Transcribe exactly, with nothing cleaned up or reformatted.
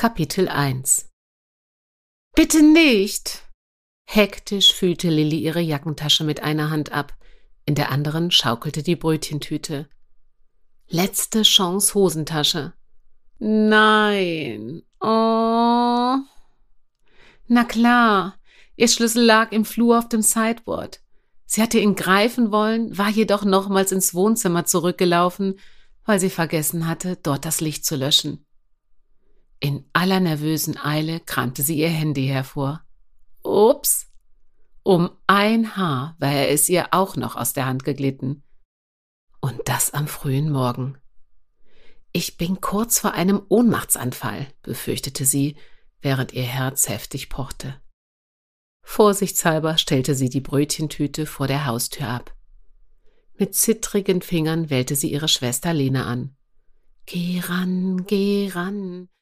Kapitel eins. »Bitte nicht!« Hektisch füllte Lilli ihre Jackentasche mit einer Hand ab, in der anderen schaukelte die Brötchentüte. Letzte Chance Hosentasche. »Nein! Oh!« Na klar, ihr Schlüssel lag im Flur auf dem Sideboard. Sie hatte ihn greifen wollen, war jedoch nochmals ins Wohnzimmer zurückgelaufen, weil sie vergessen hatte, dort das Licht zu löschen. In aller nervösen Eile kramte sie ihr Handy hervor. Ups! Um ein Haar war es ihr auch noch aus der Hand geglitten. Und das am frühen Morgen. »Ich bin kurz vor einem Ohnmachtsanfall«, befürchtete sie, während ihr Herz heftig pochte. Vorsichtshalber stellte sie die Brötchentüte vor der Haustür ab. Mit zittrigen Fingern wählte sie ihre Schwester Lena an. »Geh ran, geh ran«,